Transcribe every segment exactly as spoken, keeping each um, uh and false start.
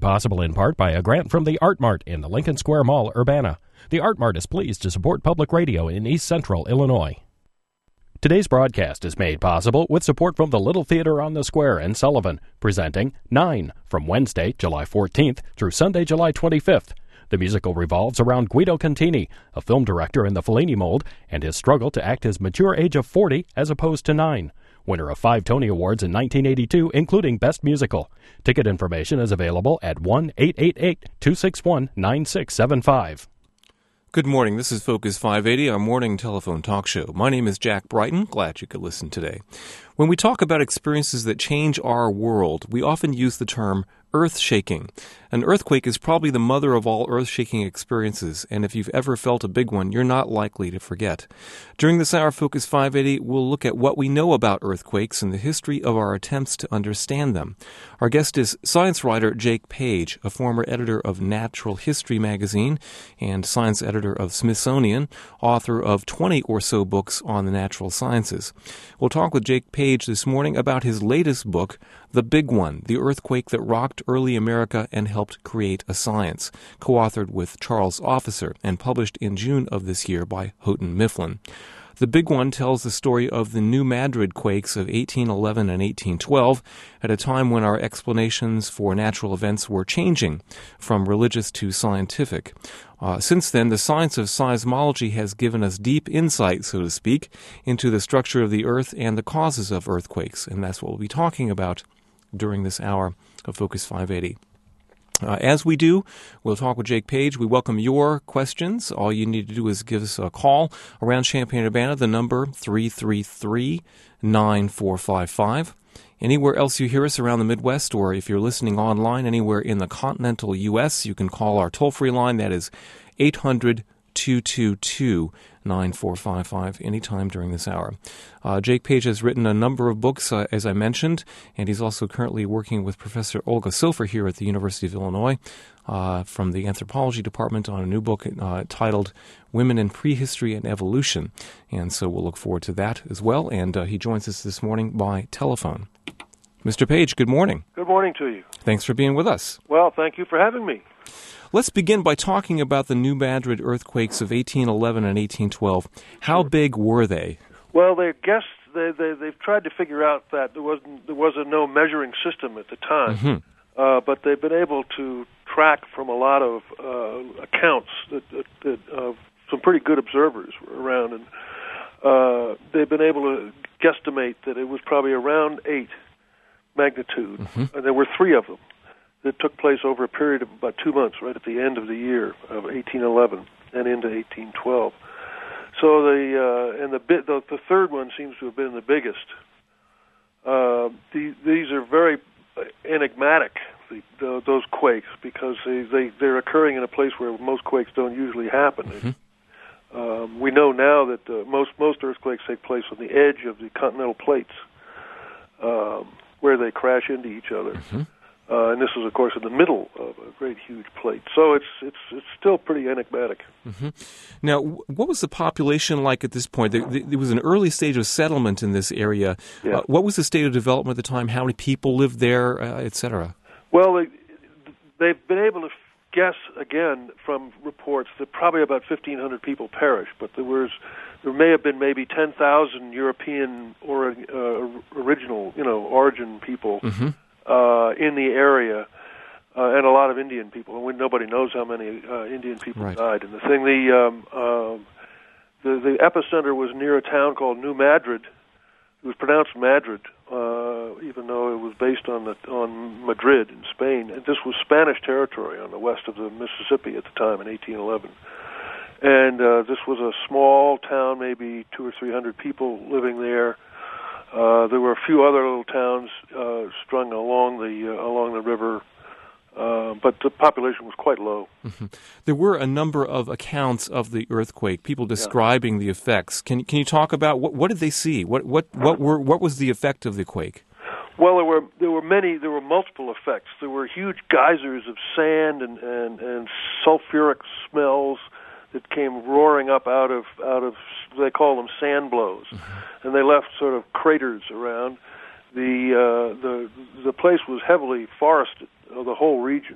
possible in part by a grant from the Art Mart in the Lincoln Square Mall, Urbana. The Art Mart is pleased to support public radio in East Central Illinois. Today's broadcast is made possible with support from the Little Theater on the Square in Sullivan, presenting Nine from Wednesday, July fourteenth through Sunday, July twenty-fifth. The musical revolves around Guido Contini, a film director in the Fellini mold, and his struggle to act his mature age of forty as opposed to nine. Winner of five Tony Awards in nineteen eighty-two, including Best Musical. Ticket information is available at one eight eight eight, two six one, nine six seven five. Good morning. This is Focus five eighty, our morning telephone talk show. My name is Jack Brighton. Glad you could listen today. When we talk about experiences that change our world, we often use the term earth-shaking. An earthquake is probably the mother of all earth-shaking experiences, and if you've ever felt a big one, you're not likely to forget. During this hour, Focus five eighty, we'll look at what we know about earthquakes and the history of our attempts to understand them. Our guest is science writer Jake Page, a former editor of Natural History magazine and science editor of Smithsonian, author of twenty or so books on the natural sciences. We'll talk with Jake Page this morning about his latest book, The Big One, The Earthquake That Rocked Early America and Helped Create a Science, co-authored with Charles Officer and published in June of this year by Houghton Mifflin. The Big One tells the story of the New Madrid quakes of eighteen eleven and eighteen twelve, at a time when our explanations for natural events were changing from religious to scientific. Uh, since then, the science of seismology has given us deep insight, so to speak, into the structure of the Earth and the causes of earthquakes, and that's what we'll be talking about during this hour of Focus five eighty. Uh, as we do, we'll talk with Jake Page. We welcome your questions. All you need to do is give us a call around Champaign-Urbana, the number three three three, nine four five five. Anywhere else you hear us around the Midwest, or if you're listening online anywhere in the continental U S, you can call our toll-free line. That is eight hundred, two two two, nine four five five anytime during this hour. Uh, Jake Page has written a number of books, uh, as I mentioned, and he's also currently working with Professor Olga Silfer here at the University of Illinois uh, from the anthropology department on a new book uh, titled Women in Prehistory and Evolution. And so we'll look forward to that as well. And uh, he joins us this morning by telephone. Mister Page, good morning. Good morning to you. Thanks for being with us. Well, thank you for having me. Let's begin by talking about the New Madrid earthquakes of eighteen eleven and eighteen twelve. How Sure. big were they? Well, they guess they, they they've tried to figure out that there wasn't there was a no measuring system at the time, Mm-hmm. uh, but they've been able to track from a lot of uh, accounts that, that, that uh, some pretty good observers were around, and uh, they've been able to guesstimate that it was probably around eight magnitude, Mm-hmm. and there were three of them that took place over a period of about two months, right at the end of the year of eighteen eleven and into eighteen twelve. So the uh, and the, bit, the the third one seems to have been the biggest. Uh, the, these are very enigmatic, the, the, those quakes, because they, they they're occurring in a place where most quakes don't usually happen. Mm-hmm. Um, we know now that uh, most most earthquakes take place on the edge of the continental plates, um, where they crash into each other. Mm-hmm. Uh, and this is, of course, in the middle of a great, huge plate. So it's it's it's still pretty enigmatic. Mm-hmm. Now, what was the population like at this point? There, there was an early stage of settlement in this area. Yeah. Uh, what was the state of development at the time? How many people lived there, uh, et cetera? Well, they, they've been able to guess, again, from reports that probably about fifteen hundred people perished, but there was there may have been maybe ten thousand European or uh, original, you know, origin people. Mm-hmm. Uh, in the area, uh, and a lot of Indian people. And we, nobody knows how many uh, Indian people Right. died. And the thing, the, um, um, the the epicenter was near a town called New Madrid. It was pronounced Madrid, uh, even though it was based on the, on Madrid in Spain. And this was Spanish territory on the west of the Mississippi at the time in eighteen eleven. And uh, this was a small town, maybe two or three hundred people living there. Uh, there were a few other little towns uh, strung along the uh, along the river, uh, but the population was quite low. Mm-hmm. There were a number of accounts of the earthquake, people describing yeah. the effects. Can can you talk about what what did they see? What what what were what was the effect of the quake? Well, there were there were many there were multiple effects. There were huge geysers of sand and and, and sulfuric smells that came roaring up out of out of they call them sand blows, mm-hmm. and they left sort of craters around. The uh, the the place was heavily forested, uh, the whole region,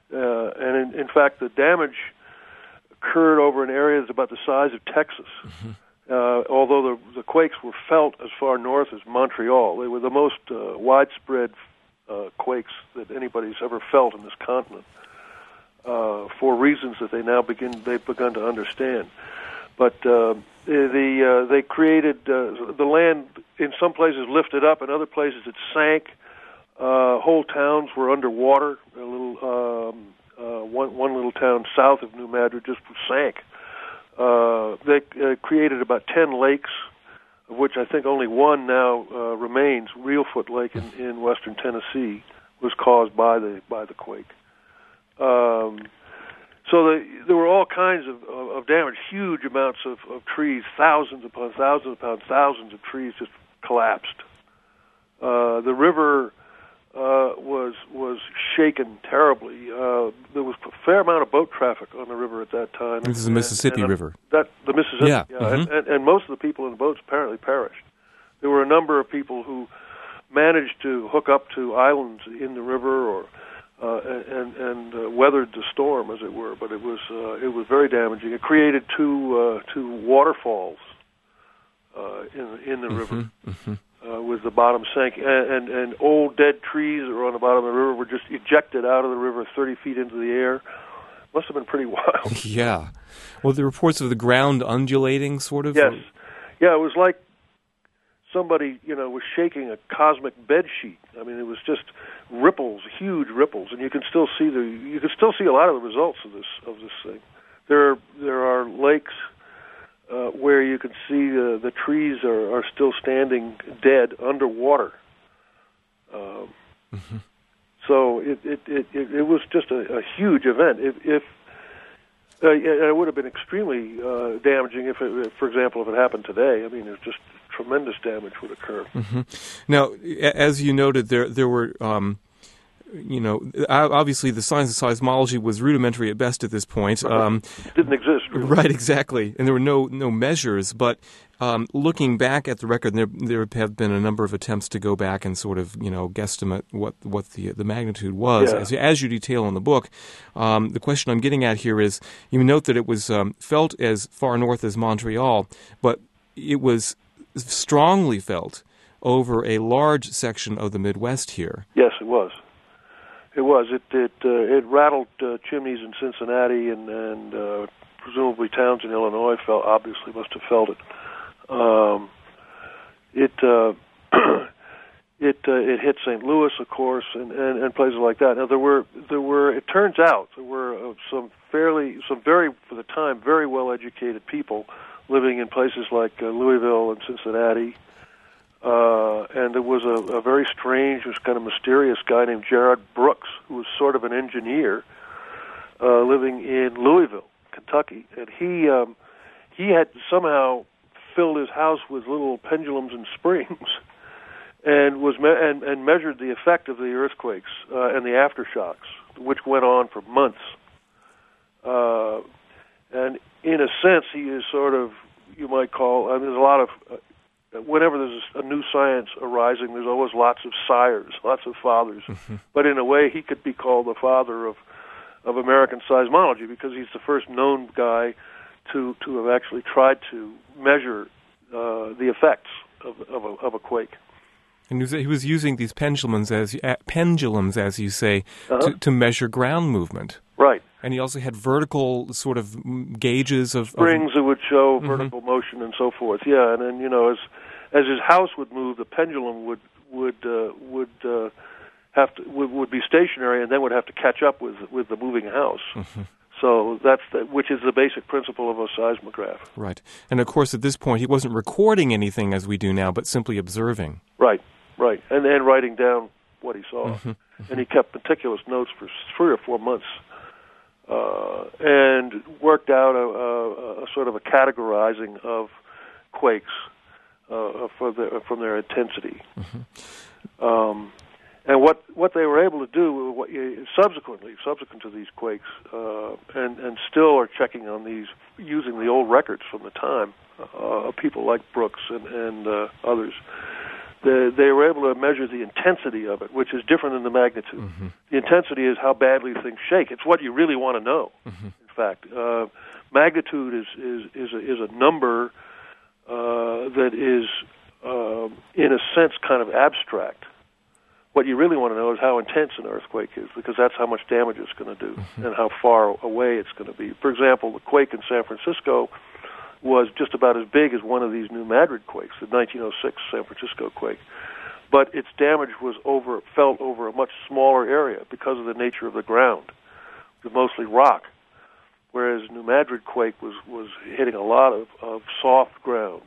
uh, and in, in fact, the damage occurred over an area that's about the size of Texas. Mm-hmm. Uh, although the, the quakes were felt as far north as Montreal, they were the most uh, widespread uh, quakes that anybody's ever felt in this continent, uh, for reasons that they now begin they've begun to understand. But uh, the uh, they created uh, the land in some places lifted up, in other places it sank. Uh, whole towns were underwater. A little um, uh, one one little town south of New Madrid just sank. Uh, they uh, created about ten lakes, of which I think only one now uh, remains. Reelfoot Lake in, in western Tennessee was caused by the by the quake. Um, so the, there were all kinds of, of, of damage, huge amounts of, of trees, thousands upon thousands upon thousands of trees just collapsed. Uh, the river Uh, was was shaken terribly. Uh, there was a fair amount of boat traffic on the river at that time. This is the Mississippi and, and, River. That the Mississippi, yeah, yeah. Mm-hmm. And, and, and most of the people in the boats apparently perished. There were a number of people who managed to hook up to islands in the river, or uh, and and uh, weathered the storm, as it were. But it was uh, it was very damaging. It created two uh, two waterfalls uh, in in the mm-hmm. river. Mm-hmm. Uh, with the bottom sank, and, and, and old dead trees that were on the bottom of the river were just ejected out of the river thirty feet into the air. Must have been pretty wild. Yeah. Well, the reports of the ground undulating, sort of? Yes. Yeah, it was like somebody, you know, was shaking a cosmic bed sheet. I mean, it was just ripples, huge ripples, and you can still see the you can still see a lot of the results of this of this thing. There are, there are lakes Uh, where you can see uh, the trees are, are still standing dead underwater. Um, mm-hmm. So it it, it it it was just a, a huge event. If, if uh, it would have been extremely uh, damaging if, it, for example, if it happened today. I mean, it just tremendous damage would occur. Mm-hmm. Now, as you noted, there there were. Um You know, obviously the science of seismology was rudimentary at best at this point. Um, it didn't exist, really. Right, exactly. And there were no no measures. But um, looking back at the record, there there have been a number of attempts to go back and sort of, you know, guesstimate what, what the the magnitude was. Yeah. As, as you detail in the book, um, the question I'm getting at here is, you note that it was um, felt as far north as Montreal, but it was strongly felt over a large section of the Midwest here. Yes, it was. It was. It it uh, it rattled uh, chimneys in Cincinnati, and and uh, presumably towns in Illinois felt obviously must have felt it. Um, it uh, it uh, it hit Saint Louis, of course, and, and, and places like that. Now there were there were. It turns out there were uh, some fairly some very for the time very well educated people living in places like uh, Louisville and Cincinnati. Uh, and there was a, a very strange, was kind of mysterious guy named Gerard Brooks, who was sort of an engineer uh, living in Louisville, Kentucky, and he um, he had somehow filled his house with little pendulums and springs, and was me- and, and measured the effect of the earthquakes uh, and the aftershocks, which went on for months. Uh, and in a sense, he is sort of, you might call. I mean, there's a lot of. Uh, Whenever there's a new science arising, there's always lots of sires, lots of fathers. Mm-hmm. But in a way, he could be called the father of of American seismology, because he's the first known guy to to have actually tried to measure uh, the effects of of a, of a quake. And he was, he was using these pendulums, as uh, pendulums, as you say, uh-huh. to, to measure ground movement. Right. And he also had vertical sort of gauges of springs of, that would show mm-hmm. vertical motion and so forth. Yeah, and then you know as as his house would move, the pendulum would would uh, would uh, have to would, would be stationary, and then would have to catch up with with the moving house. Mm-hmm. So that's the, which is the basic principle of a seismograph. Right, and of course at this point he wasn't recording anything as we do now, but simply observing. Right, right, and then writing down what he saw, mm-hmm. Mm-hmm. and he kept meticulous notes for three or four months. Uh, and worked out a, a, a sort of a categorizing of quakes uh, for the, from their intensity. Mm-hmm. Um, and what, what they were able to do what, subsequently, subsequent to these quakes, uh, and, and still are checking on these using the old records from the time, uh, people like Brooks and, and uh, others, the, they were able to measure the intensity of it, which is different than the magnitude. Mm-hmm. The intensity is how badly things shake. It's what you really want to know. Mm-hmm. In fact, uh, magnitude is is is a, is a number uh, that is, uh, in a sense, kind of abstract. What you really want to know is how intense an earthquake is, because that's how much damage it's going to do mm-hmm. and how far away it's going to be. For example, the quake in San Francisco was just about as big as one of these New Madrid quakes, the nineteen oh six San Francisco quake. But its damage was over felt over a much smaller area because of the nature of the ground. It was mostly rock, whereas New Madrid quake was, was hitting a lot of, of soft ground.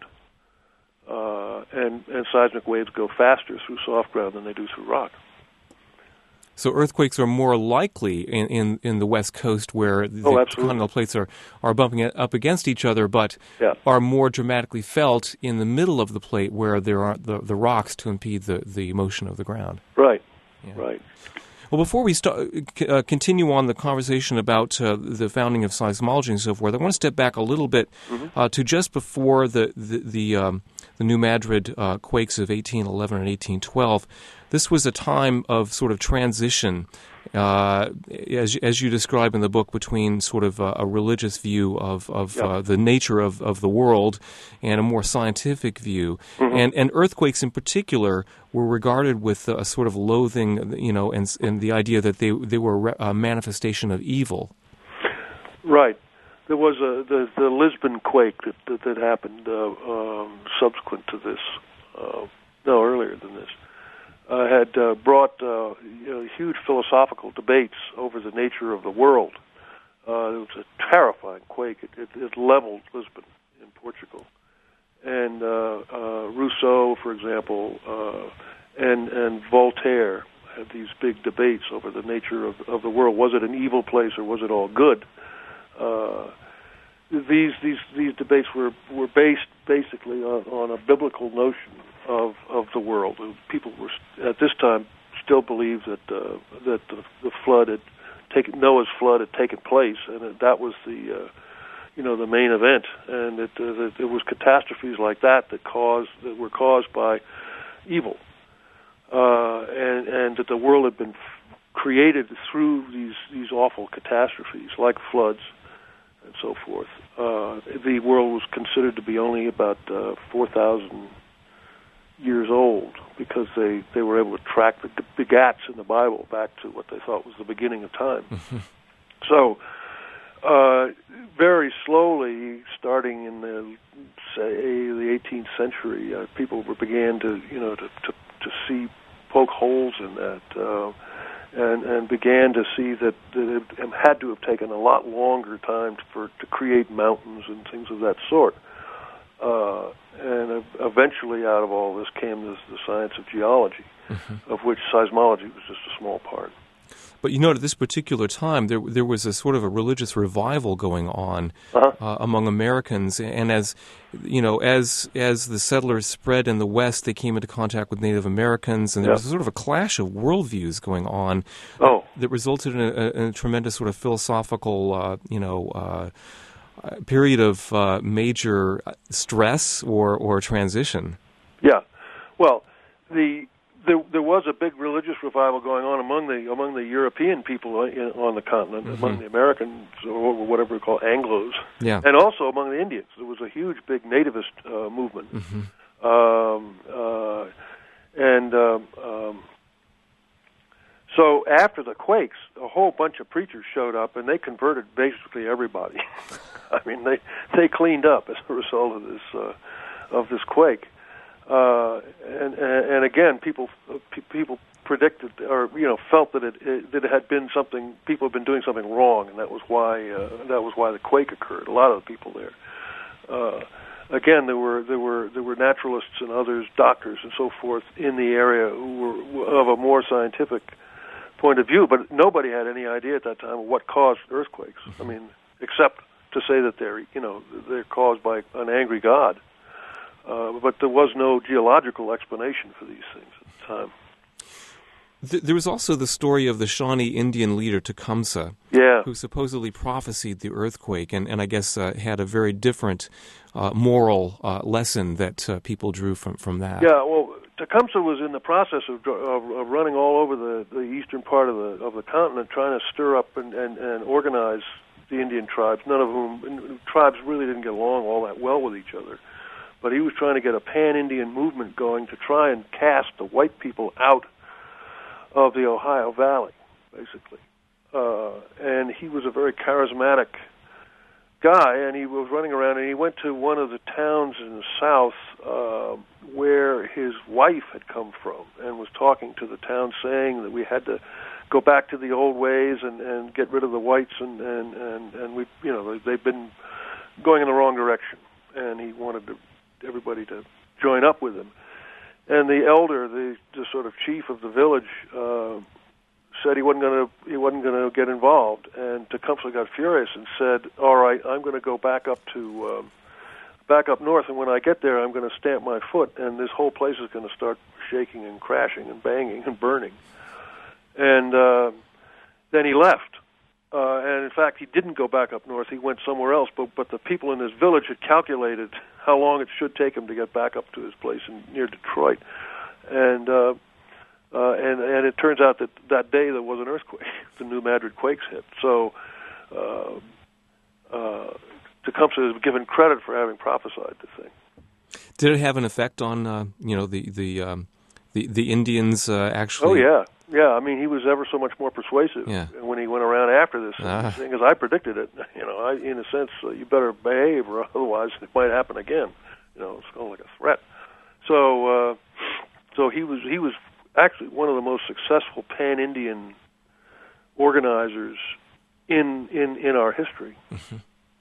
Uh, and, and seismic waves go faster through soft ground than they do through rock. So earthquakes are more likely in, in, in the West Coast, where the oh, continental plates are, are bumping up against each other, but yeah. are more dramatically felt in the middle of the plate, where there aren't the, the rocks to impede the, the motion of the ground. Right, yeah. right. Well, before we start, uh, continue on the conversation about uh, the founding of seismology and so forth, I want to step back a little bit mm-hmm. uh, to just before the the the, um, the New Madrid uh, quakes of eighteen eleven and eighteen twelve. This was a time of sort of transition, uh, as as you describe in the book, between sort of a, a religious view of of yep. uh, the nature of, of the world and a more scientific view, mm-hmm. and and earthquakes in particular were regarded with a sort of loathing, you know, and and the idea that they they were a manifestation of evil. Right. There was a the, the Lisbon quake that that, that happened uh, um, subsequent to this. Uh, no, earlier than this. Uh, had uh, brought uh, you know, huge philosophical debates over the nature of the world. Uh, it was a terrifying quake. It, it, it leveled Lisbon in Portugal. And uh, uh, Rousseau, for example, uh, and and Voltaire had these big debates over the nature of, of the world. Was it an evil place or was it all good? Uh, these these these debates were, were based basically on, on a biblical notion of of the world. People were at this time still believed that uh, that the, the flood had taken Noah's flood had taken place, and that, that was the uh, you know the main event, and that, uh, that it was catastrophes like that that caused that were caused by evil, uh, and and that the world had been f- created through these these awful catastrophes like floods and so forth. Uh, the world was considered to be only about uh, four thousand years old, because they, they were able to track the, the gaps in the Bible back to what they thought was the beginning of time. So, uh, very slowly, starting in the say the eighteenth century, uh, people were began to you know to, to, to see poke holes in that, uh, and and began to see that, that it had to have taken a lot longer time for to create mountains and things of that sort. Uh, and eventually, out of all this came this, the science of geology, mm-hmm. of which seismology was just a small part. But you know, at this particular time, there there was a sort of a religious revival going on uh-huh. uh, among Americans, and as you know, as as the settlers spread in the West, they came into contact with Native Americans, and there yeah. was sort of a clash of worldviews going on. Oh. that resulted in a, in a tremendous sort of philosophical, uh, you know. Uh, period of uh, major stress or, or transition. Yeah, well, the there, there was a big religious revival going on among the among the European people in, on the continent, mm-hmm. among the Americans or whatever we call Anglos, yeah. and also among the Indians. There was a huge, big nativist uh, movement, mm-hmm. um, uh, and um, um, so after the quakes, a whole bunch of preachers showed up, and they converted basically everybody. I mean, they they cleaned up as a result of this uh, of this quake, uh, and, and and again, people people predicted or you know felt that it, it that it had been something people had been doing something wrong, and that was why uh, that was why the quake occurred. A lot of the people there. Uh, again, there were there were there were naturalists and others, doctors and so forth in the area who were of a more scientific point of view, but nobody had any idea at that time what caused earthquakes. I mean, except to say that they're, you know, they're caused by an angry God. Uh, but there was no geological explanation for these things at the time. There was also the story of the Shawnee Indian leader Tecumseh, yeah. who supposedly prophesied the earthquake, and, and I guess uh, had a very different uh, moral uh, lesson that uh, people drew from, from that. Yeah, well, Tecumseh was in the process of, of, of running all over the, the eastern part of the of the continent, trying to stir up and, and, and organize the Indian tribes. None of whom tribes really didn't get along all that well with each other, but he was trying to get a pan-Indian movement going to try and cast the white people out of the Ohio Valley, basically. Uh, and he was a very charismatic guy, and he was running around, and he went to one of the towns in the south uh, where his wife had come from, and was talking to the town, saying that we had to go back to the old ways and, and get rid of the whites, and and and, and we, you know, they've been going in the wrong direction, and he wanted to, everybody to join up with him. And the elder, the, the sort of chief of the village, uh, said he wasn't going to he wasn't going to get involved, and Tecumseh got furious and said, "All right, I'm going to go back up to um, back up north, and when I get there, I'm going to stamp my foot, and this whole place is going to start shaking and crashing and banging and burning." And uh, then he left, uh, and in fact, he didn't go back up north. He went somewhere else. But but the people in his village had calculated how long it should take him to get back up to his place in, near Detroit, and. Uh, Uh, and, and it turns out that that day there was an earthquake. The New Madrid quakes hit. So uh, uh, Tecumseh is given credit for having prophesied the thing. Did it have an effect on uh, you know the the um, the, the Indians uh, actually? Oh yeah, yeah. I mean, he was ever so much more persuasive yeah. when he went around after this ah. thing, as I predicted it. You know, I, in a sense, uh, you better behave, or otherwise it might happen again. You know, it's kind of like a threat. So uh, so he was he was. actually one of the most successful pan-Indian organizers in in, in our history. Mm-hmm.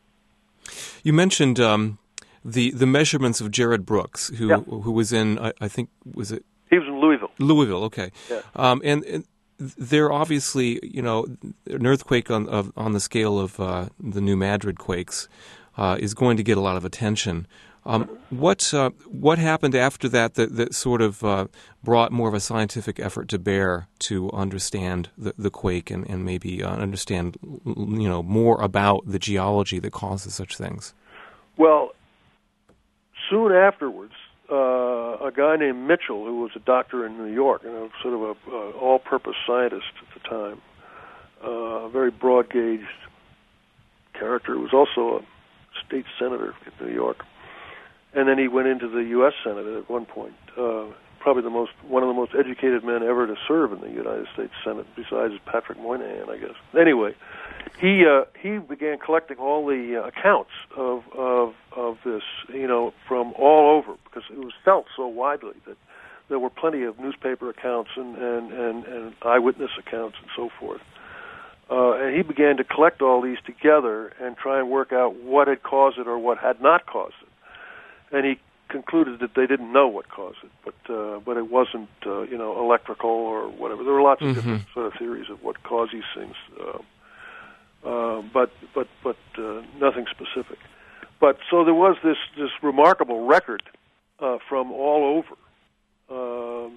You mentioned um, the the measurements of Jared Brooks, who yeah. who was in, I, I think, was it? He was in Louisville. Louisville, okay. Yeah. Um, and, and they're obviously, you know, an earthquake on of, on the scale of uh, the New Madrid quakes uh, is going to get a lot of attention. Um, what uh, what happened after that that, that sort of uh, brought more of a scientific effort to bear to understand the, the quake and, and maybe uh, understand, you know, more about the geology that causes such things? Well, soon afterwards, uh, a guy named Mitchell, who was a doctor in New York and a sort of a uh, all-purpose scientist at the time, uh, a very broad-gauged character, who was also a state senator in New York. And then he went into the U S Senate at one point. Uh, probably the most one of the most educated men ever to serve in the United States Senate, besides Patrick Moynihan, I guess. Anyway, he uh, he began collecting all the uh, accounts of of of this, you know, from all over, because it was felt so widely that there were plenty of newspaper accounts and and and, and eyewitness accounts and so forth. Uh, and he began to collect all these together and try and work out what had caused it or what had not caused it. And he concluded that they didn't know what caused it, but uh, but it wasn't uh, you know electrical or whatever. There were lots of mm-hmm. different sort of theories of what caused these things, uh, uh, but but but uh, nothing specific. But so there was this this remarkable record uh, from all over um,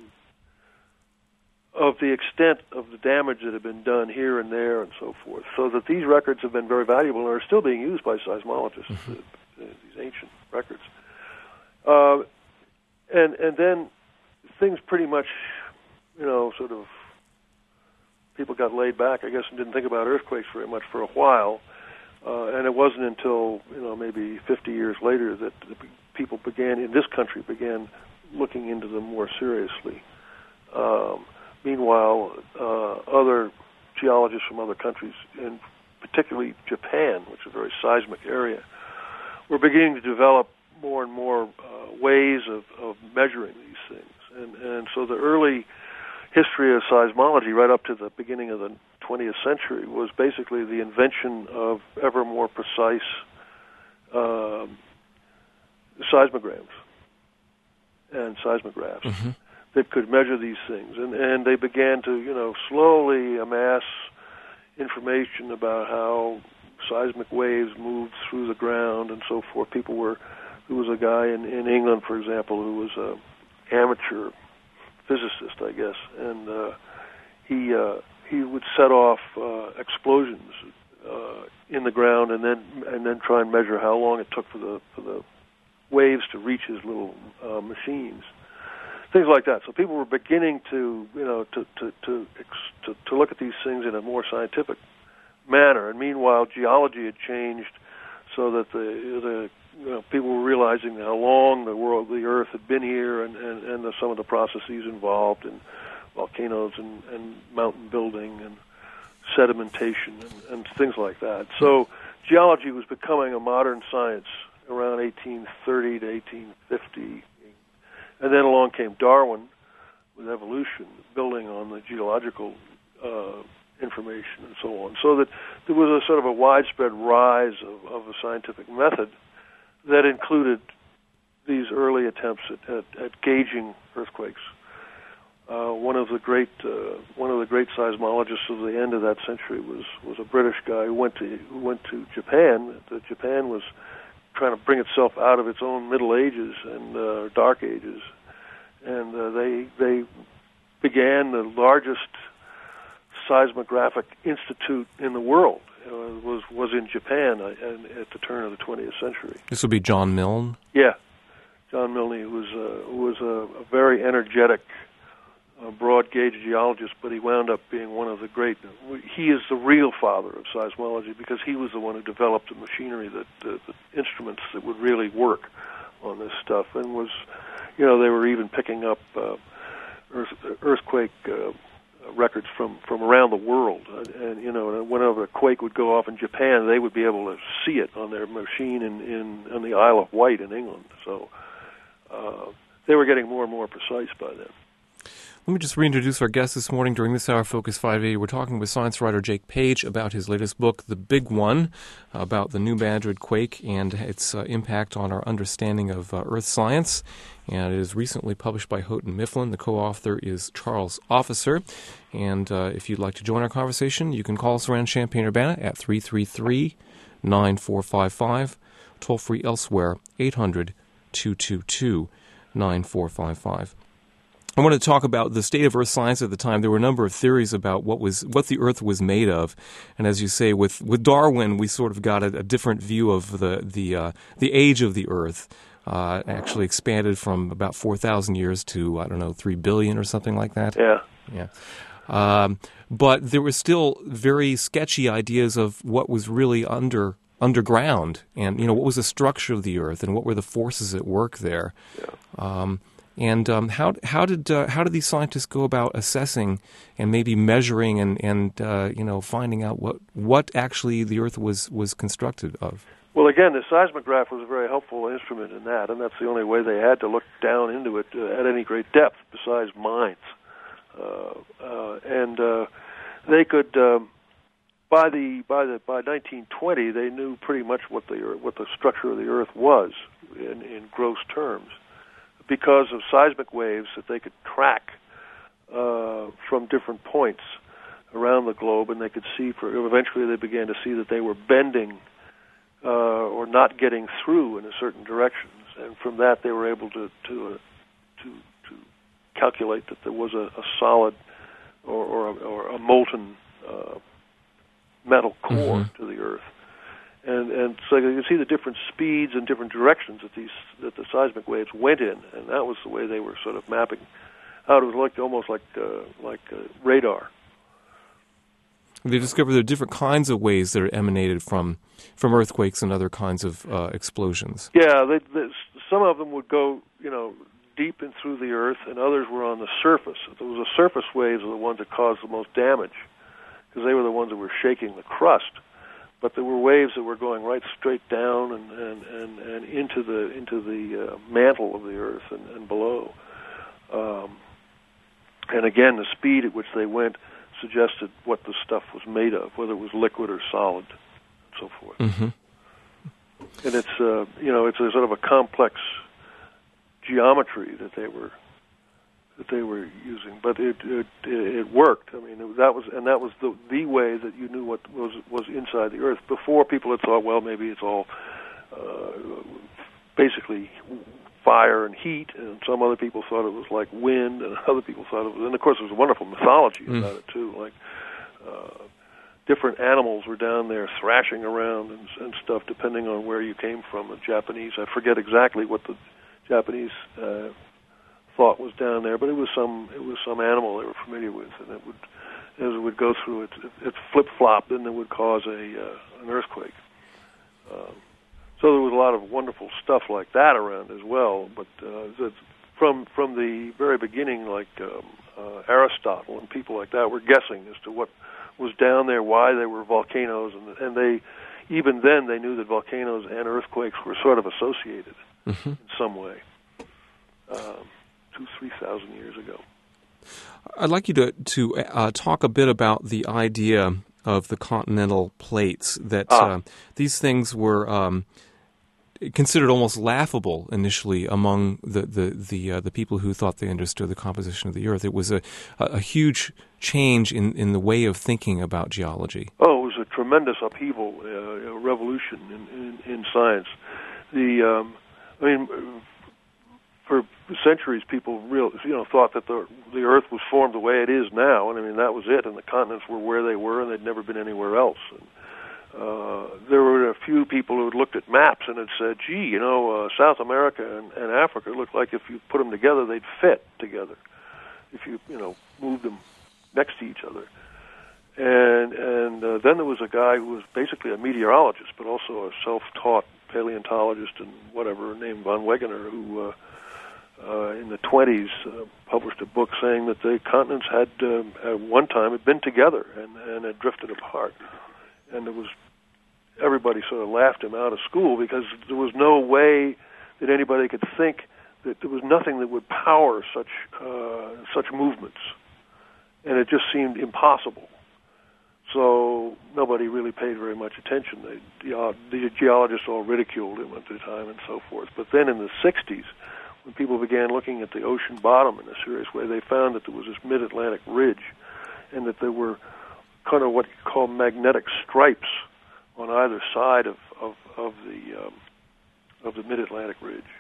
of the extent of the damage that had been done here and there and so forth. So that these records have been very valuable and are still being used by seismologists. Mm-hmm. uh, these ancient records. Uh, and and then things pretty much, you know, sort of, people got laid back, I guess, and didn't think about earthquakes very much for a while. Uh, and it wasn't until, you know, maybe fifty years later that the people began, in this country, began looking into them more seriously. Um, meanwhile, uh, other geologists from other countries, and particularly Japan, which is a very seismic area, were beginning to develop more and more uh, ways of, of measuring these things. And, and so the early history of seismology, right up to the beginning of the twentieth century, was basically the invention of ever more precise um, seismograms and seismographs mm-hmm. that could measure these things. And, and they began to, you know, slowly amass information about how seismic waves moved through the ground and so forth. People were There was a guy in, in England, for example, who was an amateur physicist, I guess, and uh, he uh, he would set off uh, explosions uh, in the ground, and then and then try and measure how long it took for the for the waves to reach his little uh, machines. things like that. So people were beginning to, you know, to to to to, to look at these things in a more scientific manner. And meanwhile, geology had changed so that the the you know, people were realizing how long the world, the Earth, had been here, and and, and the, some of the processes involved in volcanoes and, and mountain building and sedimentation and, and things like that. So geology was becoming a modern science around eighteen thirty to eighteen fifty. And then along came Darwin with evolution, building on the geological uh, information and so on. So that there was a sort of a widespread rise of, of a scientific method that included these early attempts at, at, at gauging earthquakes. Uh, one of the great uh, one of the great seismologists of the end of that century was, was a British guy who went to who went to Japan. The, Japan was trying to bring itself out of its own Middle Ages and uh, Dark Ages, and uh, they they began the largest seismographic institute in the world. Uh, was was in Japan uh, at the turn of the twentieth century. This would be John Milne. Yeah, John Milne was uh, was a, a very energetic, uh, broad gauge geologist, but he wound up being one of the great. He is the real father of seismology because he was the one who developed the machinery, that uh, the instruments that would really work on this stuff, and was, you know, they were even picking up uh, earth, earthquake Uh, records from, from around the world, and, and you know, whenever a quake would go off in Japan, they would be able to see it on their machine in in, in the Isle of Wight in England. So uh, they were getting more and more precise by then. Let me just reintroduce our guest this morning during this hour, Focus five eighty. We're talking with science writer Jake Page about his latest book, The Big One, about the New Madrid quake and its uh, impact on our understanding of uh, Earth science. And it is recently published by Houghton Mifflin. The co-author is Charles Officer. And uh, if you'd like to join our conversation, you can call us around Champaign-Urbana at three three three, nine four five five. Toll free elsewhere, eight hundred, two two two, nine four five five. I want to talk about the state of Earth science at the time. There were a number of theories about what was what the Earth was made of, and as you say, with, with Darwin, we sort of got a, a different view of the the uh, the age of the Earth. Uh, actually expanded from about four thousand years to I don't know three billion or something like that. Yeah, yeah. Um, but there were still very sketchy ideas of what was really under underground, and you know what was the structure of the Earth, and what were the forces at work there. Yeah. Um, And um, how how did uh, how did these scientists go about assessing and maybe measuring and and uh, you know finding out what what actually the Earth was was constructed of? Well, again, the seismograph was a very helpful instrument in that, and that's the only way they had to look down into it uh, at any great depth besides mines. Uh, uh, and uh, they could um, by the by the by nineteen twenty they knew pretty much what the what the structure of the Earth was in, in gross terms, because of seismic waves that they could track uh, from different points around the globe, and they could see. For eventually, they began to see that they were bending uh, or not getting through in a certain directions, and from that, they were able to to uh, to, to calculate that there was a, a solid or, or, a, or a molten uh, metal core mm-hmm. to the Earth. And and so you can see the different speeds and different directions that these that the seismic waves went in, and that was the way they were sort of mapping out. It was like almost like uh, like uh, radar. They discovered there are different kinds of waves that are emanated from from earthquakes and other kinds of uh, explosions. Yeah, they, they, some of them would go, you know, deep in through the Earth, and others were on the surface. There was the surface waves are the ones that caused the most damage because they were the ones that were shaking the crust. But there were waves that were going right straight down and, and, and, and into the into the uh, mantle of the Earth and, and below. Um, and again, the speed at which they went suggested what the stuff was made of, whether it was liquid or solid, and so forth. Mm-hmm. And it's uh, you know it's a sort of a complex geometry that they were that they were using, but it it, it worked. I mean, it, that was and that was the the way that you knew what was was inside the Earth. Before, people had thought, well, maybe it's all uh, basically fire and heat, and some other people thought it was like wind, and other people thought it was. And of course, there was a wonderful mythology mm. about it too. Like uh, different animals were down there thrashing around and, and stuff, depending on where you came from. The Japanese, I forget exactly what the Japanese Uh, thought was down there, but it was some it was some animal they were familiar with, and it would as it would go through it, it, it flip flopped, and it would cause a uh, an earthquake. Um, so there was a lot of wonderful stuff like that around as well. But uh, from from the very beginning, like um, uh, Aristotle and people like that were guessing as to what was down there, why they were volcanoes, and and they even then they knew that volcanoes and earthquakes were sort of associated mm-hmm. in some way. Um, two, three thousand years ago. I'd like you to to uh, talk a bit about the idea of the continental plates. That ah. uh, these things were um, considered almost laughable initially among the the the, uh, the people who thought they understood the composition of the Earth. It was a a huge change in, in the way of thinking about geology. Oh, it was a tremendous upheaval, uh, a revolution in, in, in science. The um, I mean. For centuries, people real you know thought that the the Earth was formed the way it is now, and I mean that was it. And the continents were where they were, and they'd never been anywhere else. And, uh, there were a few people who had looked at maps and had said, "Gee, you know, uh, South America and, and Africa look like if you put them together, they'd fit together. If you you know moved them next to each other." And and uh, then there was a guy who was basically a meteorologist, but also a self-taught paleontologist and whatever, named von Wegener, who. Uh, Uh, in the twenties, uh, published a book saying that the continents had, uh, at one time, had been together and, and had drifted apart. And it was everybody sort of laughed him out of school because there was no way that anybody could think that there was nothing that would power such uh, such movements, and it just seemed impossible. So nobody really paid very much attention. They, the, the geologists all ridiculed him at the time and so forth. But then in the sixties, when people began looking at the ocean bottom in a serious way, they found that there was this mid-Atlantic ridge and that there were kind of what you call magnetic stripes on either side of, of, of the um, of the mid-Atlantic ridge.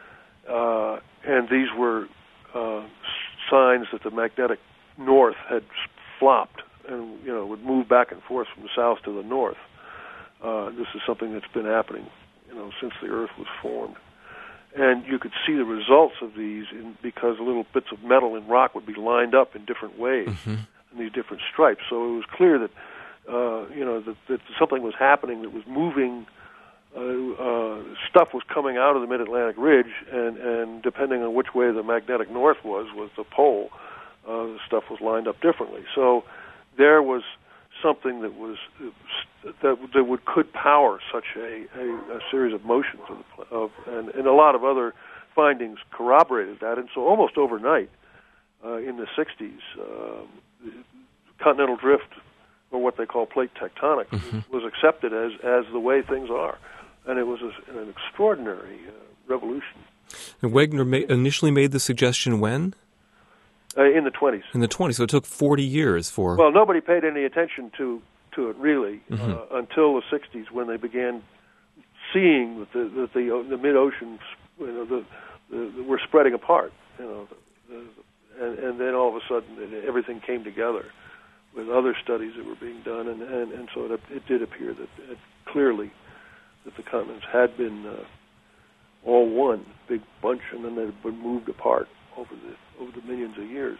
Uh, and these were uh, signs that the magnetic north had flopped and, you know, would move back and forth from the south to the north. Uh, this is something that's been happening, you know, since the Earth was formed. And you could see the results of these in, because little bits of metal and rock would be lined up in different ways, mm-hmm. in these different stripes. So it was clear that, uh, you know, that, that something was happening that was moving. Uh, uh, stuff was coming out of the mid-Atlantic ridge, and, and depending on which way the magnetic north was, was the pole, uh, the stuff was lined up differently. So there was something that was that that would could power such a, a, a series of motions of, the, of and, and a lot of other findings corroborated that. And so almost overnight, uh, in the sixties, uh, continental drift, or what they call plate tectonics, mm-hmm. was accepted as as the way things are, and it was a, an extraordinary uh, revolution. And Wegener ma- initially made the suggestion when? Uh, in the twenties. In the twenties, so it took forty years for... Well, nobody paid any attention to, to it, really, mm-hmm. uh, until the sixties, when they began seeing that the, that the, the mid-oceans, you know, the, the, the, were spreading apart, you know, the, the, and, and then all of a sudden it, everything came together with other studies that were being done, and, and, and so it, it did appear that it, clearly that the continents had been uh, all one big bunch, and then they'd been moved apart over the over the millions of years.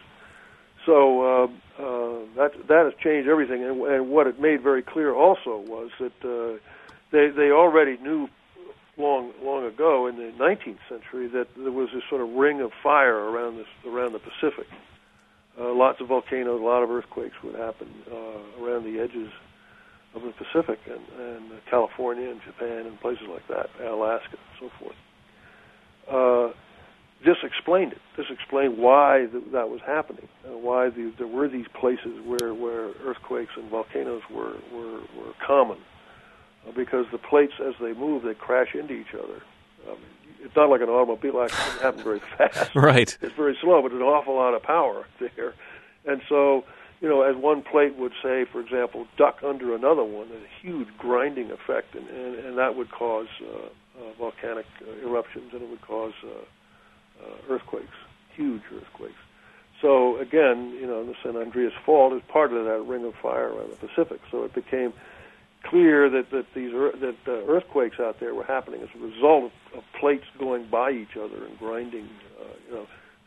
So uh, uh, that that has changed everything, and, and what it made very clear also was that uh, they they already knew long long ago in the nineteenth century that there was this sort of ring of fire around this around the Pacific. Uh, lots of volcanoes, a lot of earthquakes would happen uh, around the edges of the Pacific, and, and uh, California and Japan and places like that, Alaska and so forth. Uh, this explained it. This explained why th- that was happening, uh, why the, there were these places where, where earthquakes and volcanoes were, were, were common. Uh, because the plates, as they move, they crash into each other. Um, it's not like an automobile accident. It happened very fast. Right. It's very slow, but there's an awful lot of power there. And so, you know, as one plate would say, for example, duck under another one, a huge grinding effect, and, and, and that would cause uh, uh, volcanic uh, eruptions, and it would cause uh, uh, earthquakes, huge earthquakes. So again, you know, the San Andreas Fault is part of that ring of fire around the Pacific. So it became clear that, that these that uh, earthquakes out there were happening as a result of, of plates going by each other and grinding. Uh, you know,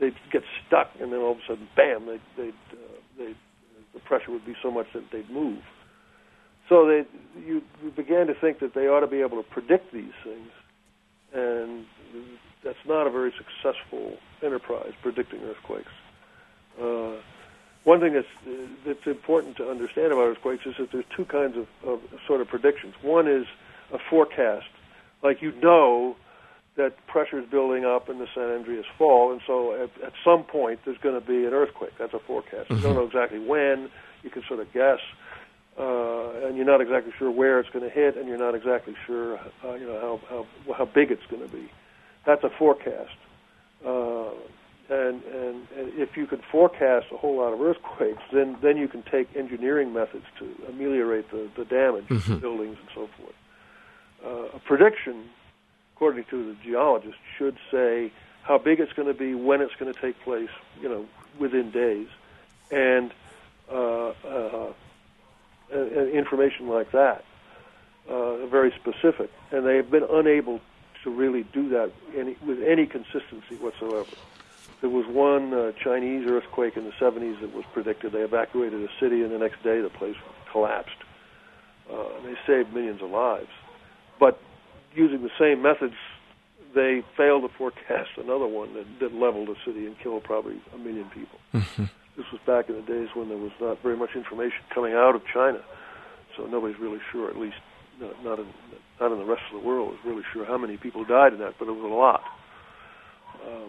they'd get stuck, and then all of a sudden, bam, they'd, they'd, uh, they'd, the pressure would be so much that they'd move. So they, you, you began to think that they ought to be able to predict these things, and that's not a very successful enterprise, predicting earthquakes. Uh, one thing that's, uh, that's important to understand about earthquakes is that there's two kinds of, of sort of predictions. One is a forecast, like you know that pressure is building up in the San Andreas Fault, and so at, at some point there's going to be an earthquake. That's a forecast. Mm-hmm. You don't know exactly when. You can sort of guess, uh, and you're not exactly sure where it's going to hit, and you're not exactly sure, uh, you know, how, how how big it's going to be. That's a forecast. Uh, and, and and if you could forecast a whole lot of earthquakes, then then you can take engineering methods to ameliorate the, the damage mm-hmm. to buildings and so forth. Uh, a prediction, according to the geologist, should say how big it's going to be, when it's going to take place, you know, within days, and uh, uh, uh, information like that, uh, very specific. And they have been unable to really do that any, with any consistency whatsoever. There was one uh, Chinese earthquake in the seventies that was predicted. They evacuated a city, and the next day the place collapsed. Uh, and they saved millions of lives. But using the same methods, they failed to forecast another one that, that leveled a city and killed probably a million people. Mm-hmm. This was back in the days when there was not very much information coming out of China, so nobody's really sure, at least not, not, in, not in the rest of the world, is really sure how many people died in that, but it was a lot. Um,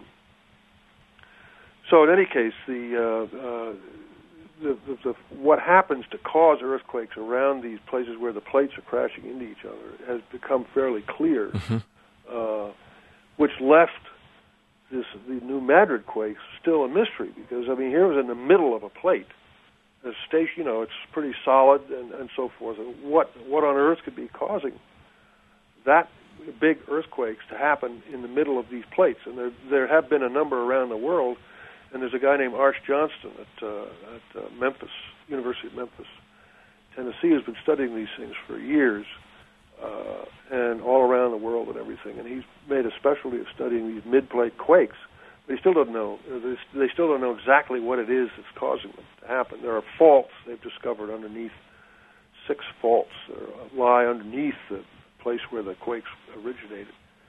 so in any case, the, uh, uh, the, the, the what happens to cause earthquakes around these places where the plates are crashing into each other has become fairly clear, mm-hmm. uh, which left this the New Madrid quake still a mystery, because, I mean, here it was in the middle of a plate. The station, you know, it's pretty solid and, and so forth. And what what on earth could be causing that big earthquakes to happen in the middle of these plates? And there there have been a number around the world, and there's a guy named Arch Johnston at, uh, at uh, Memphis, University of Memphis, Tennessee, who's been studying these things for years, uh, and all around the world and everything. And he's made a specialty of studying these mid-plate quakes. They still don't know. They still don't know exactly what it is that's causing them to happen. There are faults they've discovered underneath, six faults that lie underneath the place where the quakes originated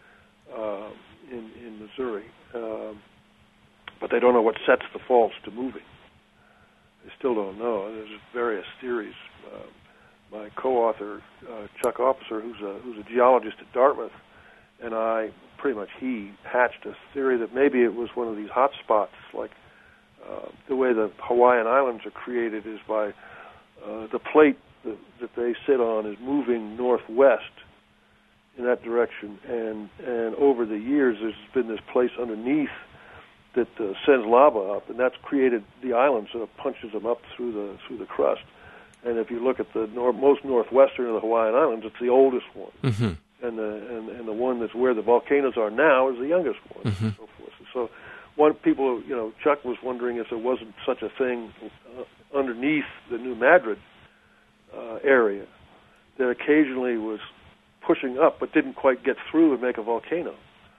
uh, in in Missouri. Um, but they don't know what sets the faults to moving. They still don't know. There's various theories. Uh, my co-author uh, Chuck Officer, who's a who's a geologist at Dartmouth, and I. Pretty much he hatched a theory that maybe it was one of these hot spots, like uh, the way the Hawaiian Islands are created is by uh, the plate that, that they sit on is moving northwest in that direction, and and over the years there's been this place underneath that uh, sends lava up, and that's created the island, so it punches them up through the through the crust. And if you look at the nor- most northwestern of the Hawaiian Islands, it's the oldest one. Mm-hmm. And the and, and the one that's where the volcanoes are now is the youngest one, mm-hmm. and so forth. And so, one people, you know, Chuck was wondering if there wasn't such a thing uh, underneath the New Madrid uh, area that occasionally was pushing up, but didn't quite get through and make a volcano,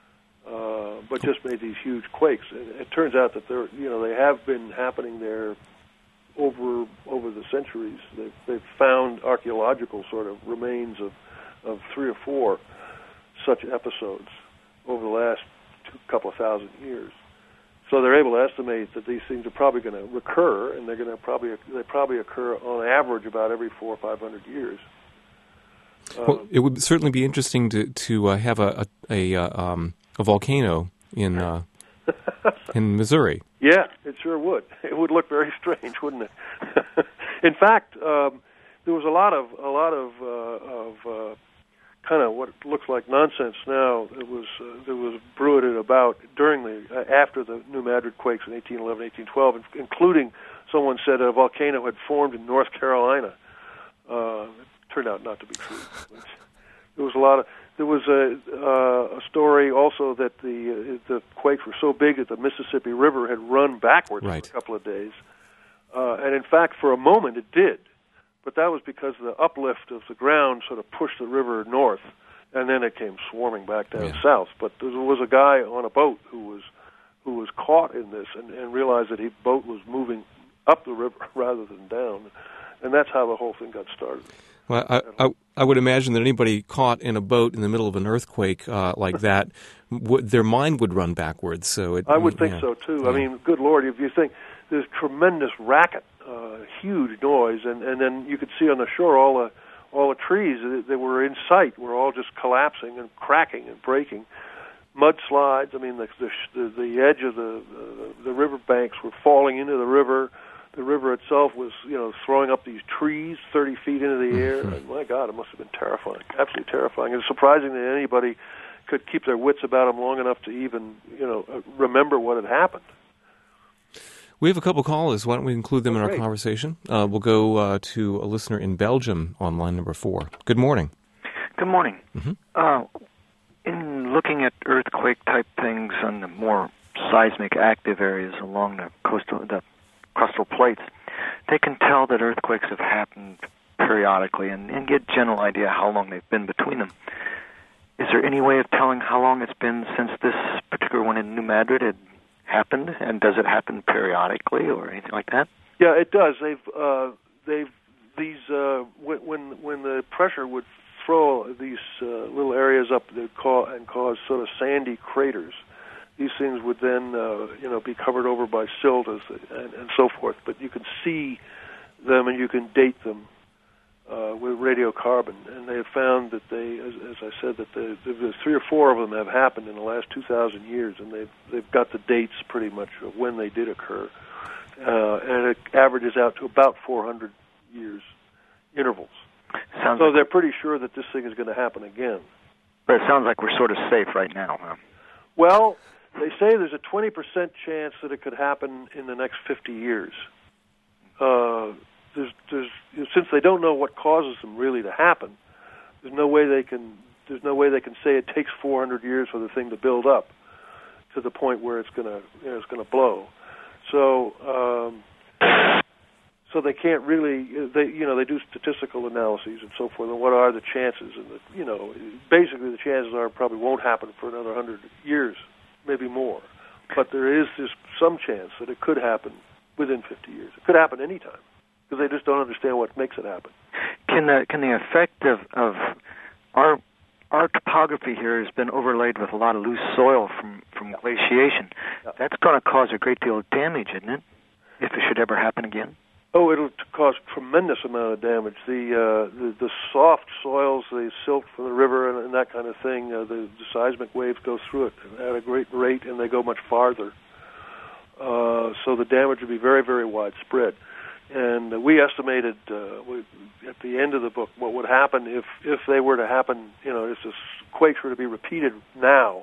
uh, but just made these huge quakes. And it turns out that they're, you know, they have been happening there over over the centuries. They've, they've found archaeological sort of remains of. of three or four such episodes over the last two, couple of thousand years. So they're able to estimate that these things are probably going to recur, and they're going to probably they probably occur on average about every four or five hundred years. Well, um, it would certainly be interesting to to uh, have a a, a, um, a volcano in uh, in Missouri. Yeah, it sure would. It would look very strange, wouldn't it? In fact, um, there was a lot of a lot of uh, of uh, kind of what looks like nonsense now. It was uh, there was bruited about during the uh, after the New Madrid quakes in eighteen eleven, eighteen twelve, including someone said a volcano had formed in North Carolina. Uh, it turned out not to be true. There was a lot of there was a uh, a story also that the uh, the quakes were so big that the Mississippi River had run backwards right. for a couple of days, uh, and in fact, for a moment, it did. But that was because the uplift of the ground sort of pushed the river north, and then it came swarming back down yeah. south. But there was a guy on a boat who was who was caught in this and, and realized that his boat was moving up the river rather than down, and that's how the whole thing got started. Well, I, I, I would imagine that anybody caught in a boat in the middle of an earthquake uh, like that, w- their mind would run backwards. So it, I would think yeah. so too. Yeah. I mean, good Lord, if you think there's tremendous racket, uh, huge noise, and, and then you could see on the shore all the all the trees that were in sight were all just collapsing and cracking and breaking. Mudslides. I mean, the the, the edge of the, the the river banks were falling into the river. The river itself was, you know, throwing up these trees thirty feet into the air. Mm-hmm. And my God, it must have been terrifying, absolutely terrifying. It's surprising that anybody could keep their wits about them long enough to even, you know, remember what had happened. We have a couple callers. Why don't we include them Oh, in our great. conversation? Uh, we'll go uh, to a listener in Belgium on line number four. Good morning. Good morning. Mm-hmm. Uh, in looking at earthquake-type things on the more seismic active areas along the coastal, the crustal plates, they can tell that earthquakes have happened periodically and, and get a general idea how long they've been between them. Is there any way of telling how long it's been since this particular one in New Madrid had happened, and does it happen periodically or anything like that? Yeah, it does. They've uh, they've these uh, when when when the pressure would throw these uh, little areas up that cause, and cause sort of sandy craters. These things would then uh, you know be covered over by silt as, and, and so forth. But you can see them and you can date them uh, with radiocarbon, and they have found that they, as, as I said, that the, the three or four of them have happened in the last two thousand years, and they've they've got the dates pretty much of when they did occur, uh, and it averages out to about four hundred years intervals. Sounds so like, they're pretty sure that this thing is going to happen again. but it sounds like we're sort of safe right now. Huh? Well, they say there's a twenty percent chance that it could happen in the next fifty years. Uh, there's, there's, since they don't know what causes them really to happen, there's no way they can. There's no way they can say it takes four hundred years for the thing to build up to the point where it's going to, you know, it's going to blow. So, um, so they can't really. They, you know, they do statistical analyses and so forth. And what are the chances? And the, you know, basically the chances are it probably won't happen for another hundred years, maybe more. But there is this some chance that it could happen within fifty years. It could happen anytime because they just don't understand what makes it happen. Can the can the effect of, of our our topography here has been overlaid with a lot of loose soil from, from glaciation. Yeah. That's going to cause a great deal of damage, isn't it? If it should ever happen again. Oh, it'll t- cause tremendous amount of damage. The, uh, the the soft soils, the silt from the river, and, and that kind of thing. Uh, the, the seismic waves go through it at a great rate, and they go much farther. Uh, so the damage would be very, very widespread. And uh, we estimated uh, we, at the end of the book what would happen if, if they were to happen. You know, if this quakes were to be repeated now.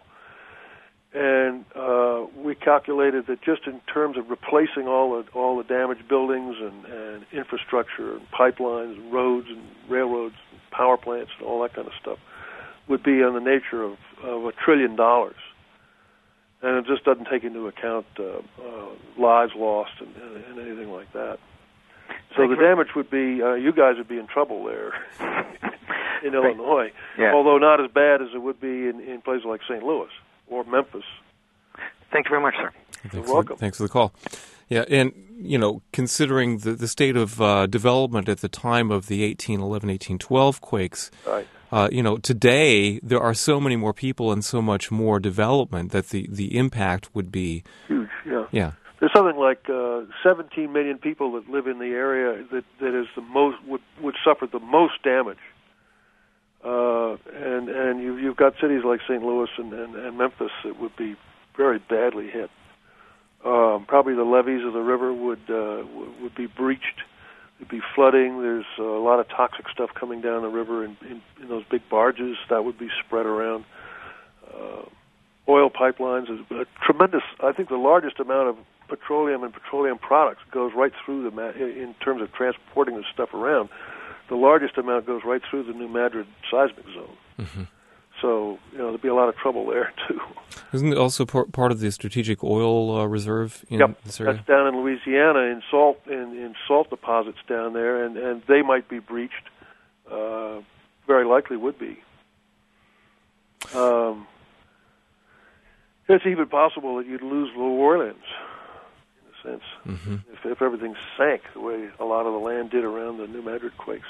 And uh, we calculated that just in terms of replacing all the all the damaged buildings and, and infrastructure and pipelines and roads and railroads and power plants and all that kind of stuff would be on the nature of, of a trillion dollars. And it just doesn't take into account uh, uh, lives lost and, and anything like that. So Thank the you. damage would be, uh, you guys would be in trouble there in Illinois, Yeah. although not as bad as it would be in, in places like Saint Louis or Memphis. Thank you very much, sir. Thanks You're for, welcome. Thanks for the call. Yeah, and, you know, considering the, the state of uh, development at the time of the eighteen eleven, eighteen twelve quakes, Right. uh, you know, today there are so many more people and so much more development that the, the impact would be, Huge, yeah. yeah. There's something like uh, seventeen million people that live in the area that, that is the most would, would suffer the most damage. Uh, and and you, you've got cities like Saint Louis and, and, and Memphis that would be very badly hit. Um, probably the levees of the river would uh, would, would be breached. There'd be flooding. There's a lot of toxic stuff coming down the river in, in, in those big barges that would be spread around. Uh, oil pipelines is a tremendous. I think the largest amount of petroleum and petroleum products goes right through the in terms of transporting this stuff around. The largest amount goes right through the New Madrid seismic zone. Mm-hmm. So, you know, there'd be a lot of trouble there, too. Isn't it also par- part of the strategic oil uh, reserve in Yep, this area? that's down in Louisiana in salt in, in salt deposits down there, and, and they might be breached. Uh, very likely would be. Um, it's even possible that you'd lose New Orleans, in a sense, mm-hmm. if, if everything sank the way a lot of the land did around the New Madrid quakes.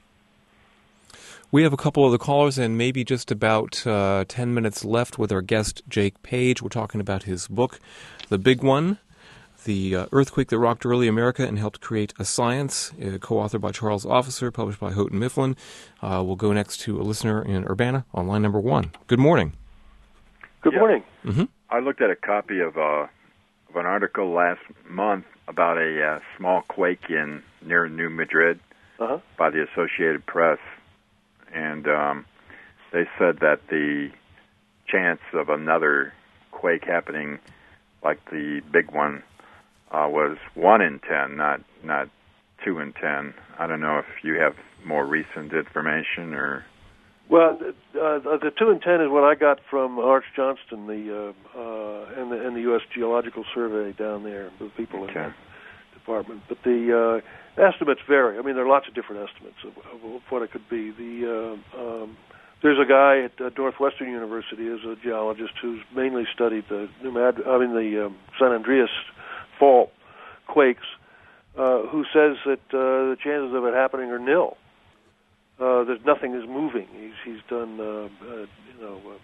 We have a couple of the callers and maybe just about uh, ten minutes left with our guest, Jake Page. We're talking about his book, The Big One, The uh, Earthquake That Rocked Early America and Helped Create a Science, uh, co-authored by Charles Officer, published by Houghton Mifflin. Uh, we'll go next to a listener in Urbana on line number one. Good morning. Good yeah. morning. Mm-hmm. I looked at a copy of, uh, of an article last month about a uh, small quake in near New Madrid uh-huh. by the Associated Press. And um, they said that the chance of another quake happening like the big one uh, was one in ten, not not two in ten. I don't know if you have more recent information or. Well, uh, the two in ten is what I got from Arch Johnston, the uh, uh, and the and the U S Geological Survey down there, the people okay. in that department. But the uh, estimates vary. I mean, there are lots of different estimates of, of what it could be. The uh, um, there's a guy at uh, Northwestern University, is a geologist who's mainly studied the New Mad- I mean the um, San Andreas fault quakes, uh, who says that uh, the chances of it happening are nil. Uh, there's nothing is moving. He's he's done uh, uh, you know uh,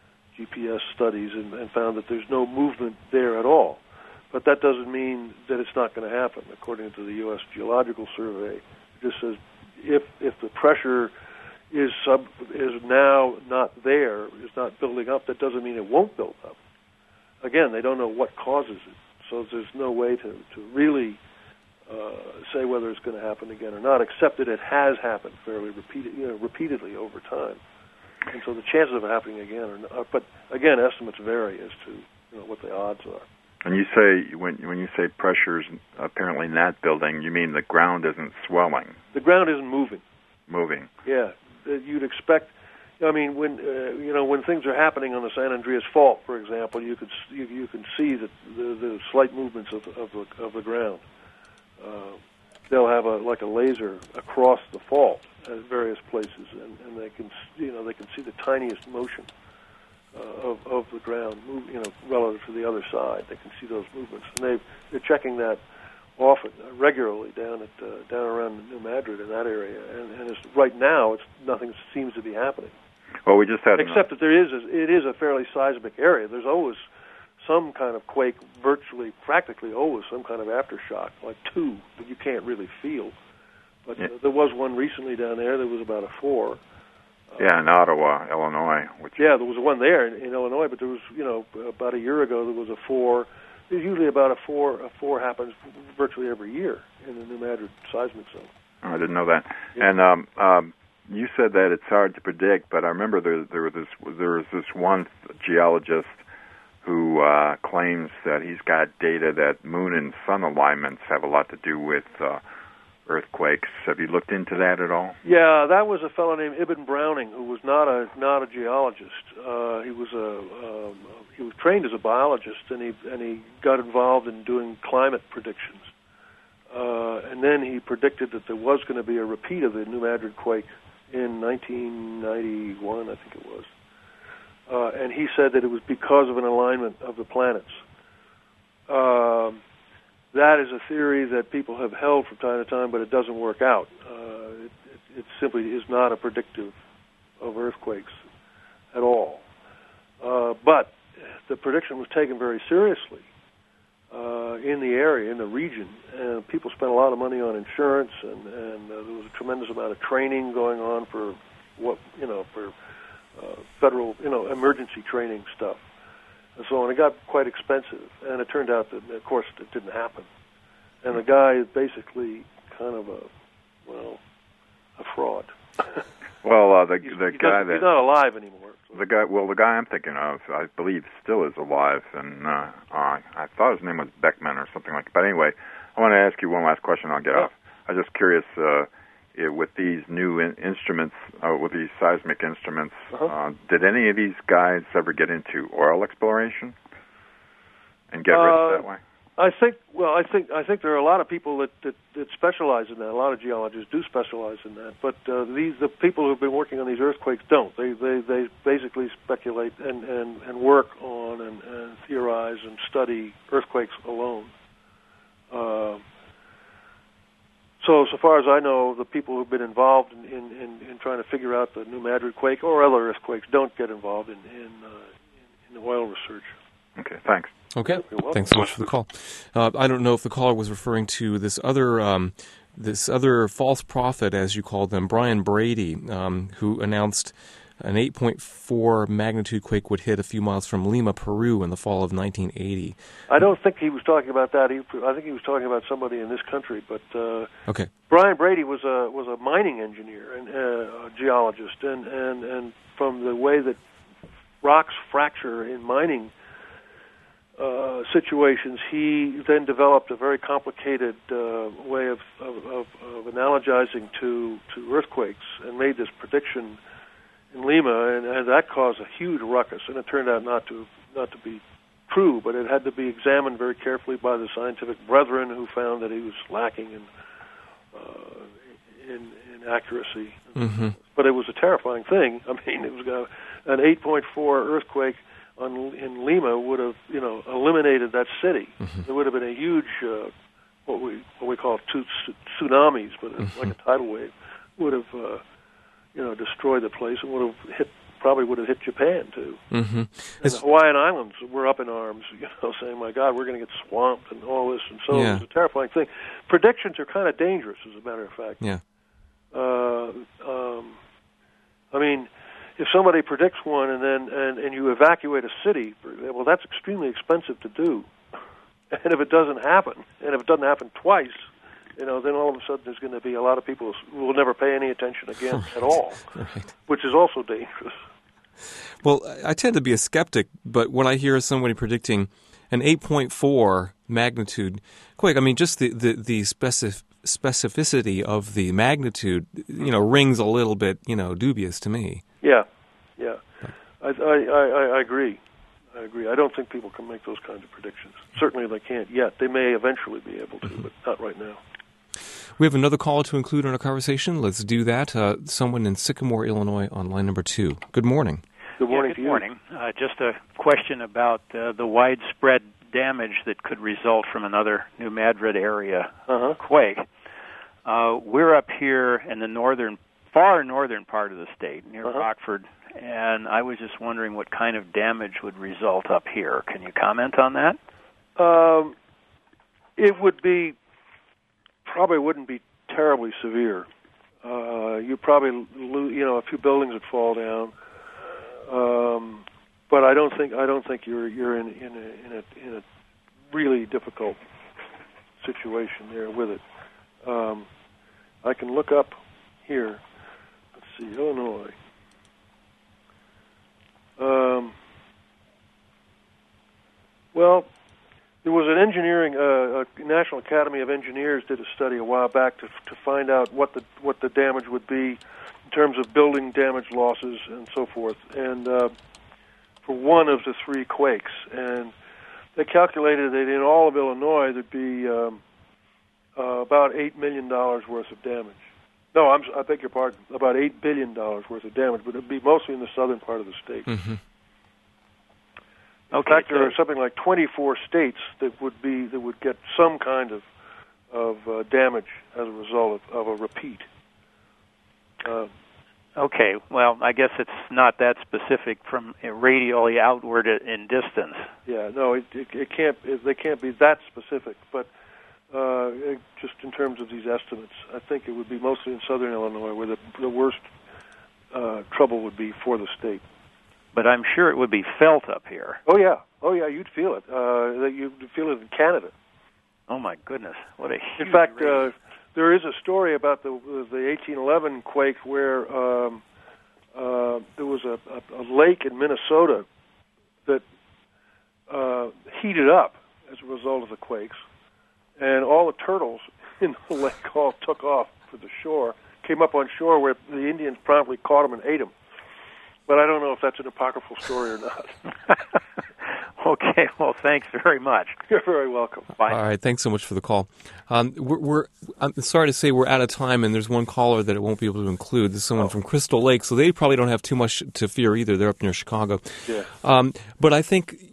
G P S studies and, and found that there's no movement there at all. But that doesn't mean that it's not going to happen. According to the U S Geological Survey, it just says if if the pressure is sub is now not there, is not building up, that doesn't mean it won't build up. Again, they don't know what causes it, so there's no way to to really uh, say whether it's going to happen again or not, except that it has happened fairly repeated, you know, repeatedly over time. And so the chances of it happening again are not, but again, estimates vary as to you know what the odds are. And you say when when you say pressure's apparently not building, you mean the ground isn't swelling? The ground isn't moving. Moving. Yeah, you'd expect. I mean, when uh, you know when things are happening on the San Andreas Fault, for example, you could you, you can see that the, the slight movements of of the, of the ground. Uh, they'll have a like a laser across the fault at various places, and, and they can you know they can see the tiniest motion uh, of of the ground, move, you know, relative to the other side. They can see those movements, and they they're checking that often, uh, regularly down at uh, down around New Madrid in that area, and, and it's, right now it's nothing seems to be happening. Well, we just had except that there is a, it is a fairly seismic area. There's always some kind of quake, virtually, practically always some kind of aftershock, like two that you can't really feel. But yeah. uh, there was one recently down there. There was about a four. Uh, yeah, in Ottawa, Illinois. Which yeah, there was one there in, in Illinois, but there was, you know, about a year ago there was a four. There's usually about a four. A four happens virtually every year in the New Madrid seismic zone. Oh, I didn't know that. Yeah. And um, um, you said that it's hard to predict, but I remember there there was this there was this one geologist who uh, claims that he's got data that moon and sun alignments have a lot to do with uh, earthquakes. Have you looked into that at all? Yeah, that was a fellow named Ibn Browning, who was not a not a geologist. Uh, he was a um, he was trained as a biologist, and he and he got involved in doing climate predictions. Uh, and then he predicted that there was going to be a repeat of the New Madrid quake in nineteen ninety-one, I think it was. Uh, and he said that it was because of an alignment of the planets. Um, that is a theory that people have held from time to time, but it doesn't work out. Uh, it, it, it simply is not a predictive of earthquakes at all. Uh, but the prediction was taken very seriously uh, in the area, in the region, and people spent a lot of money on insurance, and, and uh, there was a tremendous amount of training going on for what you know for. Uh, federal, you know, emergency training stuff, and so on. It got quite expensive, and it turned out that, of course, it didn't happen. And the guy is basically kind of a, well, a fraud. Well, uh, the he's, the he guy that he's not alive anymore. So. The guy, well, the guy I'm thinking of, I believe, still is alive, and uh, uh, I thought his name was Beckman or something like that. But anyway, I want to ask you one last question. I'll get yeah. off. I'm just curious. Uh, With these new in- instruments, uh, with these seismic instruments, uh-huh. uh, did any of these guys ever get into oil exploration and get uh, rich that way? I think. Well, I think. I think there are a lot of people that, that, that specialize in that. A lot of geologists do specialize in that. But uh, these the people who've been working on these earthquakes don't. They they, they basically speculate and, and, and work on and, and theorize and study earthquakes alone. Uh, so, so far as I know, the people who've been involved in, in, in, in trying to figure out the New Madrid quake or other earthquakes don't get involved in in, uh, in, in oil research. Okay, thanks. Okay, thanks so much for the call. Uh, I don't know if the caller was referring to this other um, this other false prophet, as you called them, Brian Brady, um, who announced an eight point four magnitude quake would hit a few miles from Lima, Peru, in the fall of nineteen eighty. I don't think he was talking about that. He, I think he was talking about somebody in this country. But uh, okay, Brian Brady was a was a mining engineer and uh, a geologist, and, and and from the way that rocks fracture in mining uh, situations, he then developed a very complicated uh, way of, of, of, of analogizing to to earthquakes, and made this prediction in Lima, and, and that caused a huge ruckus, and it turned out not to not to be true, but it had to be examined very carefully by the scientific brethren, who found that he was lacking in uh, in, in accuracy. Mm-hmm. But it was a terrifying thing. I mean, it was a, an eight point four earthquake on, in Lima would have, you know, eliminated that city. Mm-hmm. There would have been a huge uh, what we what we call two tsunamis, but mm-hmm. like a tidal wave would have. Uh, you know, destroyed the place, and would have hit, probably would have hit Japan too. Mm-hmm. And the Hawaiian Islands were up in arms, you know, saying, "My God, we're going to get swamped," and all this, and so yeah. it was a terrifying thing. Predictions are kind of dangerous, as a matter of fact. Yeah. Uh, um, I mean, if somebody predicts one, and then and, and you evacuate a city, for example, that's extremely expensive to do. And if it doesn't happen, and if it doesn't happen twice, you know, then all of a sudden there's going to be a lot of people who will never pay any attention again right. at all, right. which is also dangerous. Well, I tend to be a skeptic, but when I hear somebody predicting an eight point four magnitude quake, I mean, just the, the, the specif- specificity of the magnitude, you know, rings a little bit, you know, dubious to me. Yeah, yeah. I, I, I, I agree. I agree. I don't think people can make those kinds of predictions. Certainly they can't yet. They may eventually be able to, mm-hmm. but not right now. We have another call to include in our conversation. Let's do that. Uh, someone in Sycamore, Illinois, on line number two. Good morning. Good morning yeah, good to you. morning. Uh, just a question about uh, the widespread damage that could result from another New Madrid area uh-huh. quake. Uh, we're up here in the northern, far northern part of the state, near uh-huh. Rockford, and I was just wondering what kind of damage would result up here. Can you comment on that? Um, it would be... probably wouldn't be terribly severe. Uh, you probably, lose, you know, a few buildings would fall down, um, but I don't think I don't think you're you're in in a, in a in a really difficult situation there with it. Um, I can look up here. Let's see, Illinois. Um, well. There was an engineering, uh, a National Academy of Engineers did a study a while back to to find out what the what the damage would be in terms of building damage losses and so forth, and uh, for one of the three quakes, and they calculated that in all of Illinois there'd be um, uh, about eight million dollars worth of damage. No, I'm, I beg your pardon, about eight billion dollars worth of damage, but it'd be mostly in the southern part of the state. Mm-hmm. In okay, fact, so there are something like twenty-four states that would be that would get some kind of of uh, damage as a result of, of a repeat. Uh, okay, well, I guess it's not that specific from uh, radially outward in distance. yeah, no, it, it, it can't. It, they can't be that specific, but uh, it, just in terms of these estimates, I think it would be mostly in southern Illinois where the, the worst uh, trouble would be for the state. But I'm sure it would be felt up here. Oh yeah, oh yeah, you'd feel it. Uh, you'd feel it in Canada. Oh my goodness, what a huge In fact, rate. uh, there is a story about the the eighteen eleven quake where um, uh, there was a, a, a lake in Minnesota that uh, heated up as a result of the quakes, and all the turtles in the lake all took off for the shore, came up on shore where the Indians promptly caught them and ate them. But I don't know if that's an apocryphal story or not. Okay, well, thanks very much. You're very welcome. Bye. All right, thanks so much for the call. Um, we're, we're I'm sorry to say we're out of time, and there's one caller that it won't be able to include. This is someone oh. from Crystal Lake, so they probably don't have too much to fear either. They're up near Chicago. Yeah. Um, but I think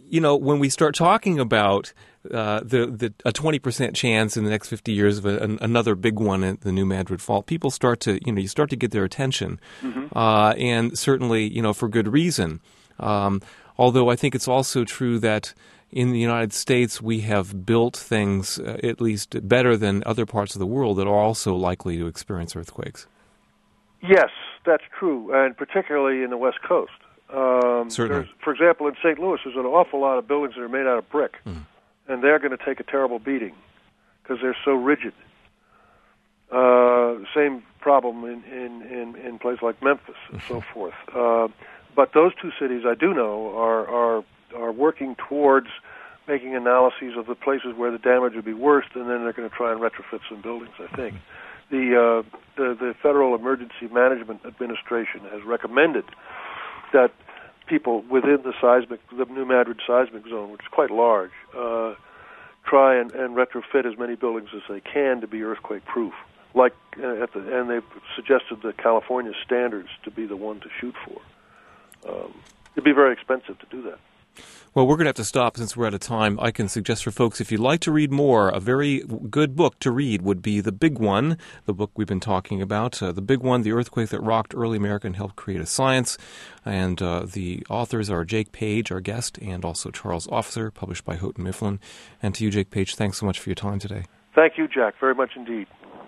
you know, when we start talking about uh, the, the a twenty percent chance in the next fifty years of a, an, another big one at the New Madrid Fault, people start to, you know, you start to get their attention, mm-hmm. uh, and certainly, you know, for good reason. Um, although I think it's also true that in the United States we have built things uh, at least better than other parts of the world that are also likely to experience earthquakes. Yes, that's true, and particularly in the West Coast. Um, Certainly. For example, in Saint Louis, there's an awful lot of buildings that are made out of brick, mm. and they're going to take a terrible beating because they're so rigid. Uh, same problem in, in, in, in places like Memphis and so forth. Uh, but those two cities, I do know, are, are are working towards making analyses of the places where the damage would be worst, and then they're going to try and retrofit some buildings, I think. The, uh, the, the Federal Emergency Management Administration has recommended that people within the seismic, the New Madrid seismic zone, which is quite large, uh, try and, and retrofit as many buildings as they can to be earthquake-proof. Like, uh, at the, and they've suggested the California standards to be the one to shoot for. Um, it'd be very expensive to do that. Well, we're going to have to stop since we're out of time. I can suggest for folks, if you'd like to read more, a very good book to read would be The Big One, the book we've been talking about. Uh, The Big One, The Earthquake That Rocked Early America and Helped Create a Science. And uh, the authors are Jake Page, our guest, and also Charles Officer, published by Houghton Mifflin. And to you, Jake Page, thanks so much for your time today. Thank you, Jack, very much indeed.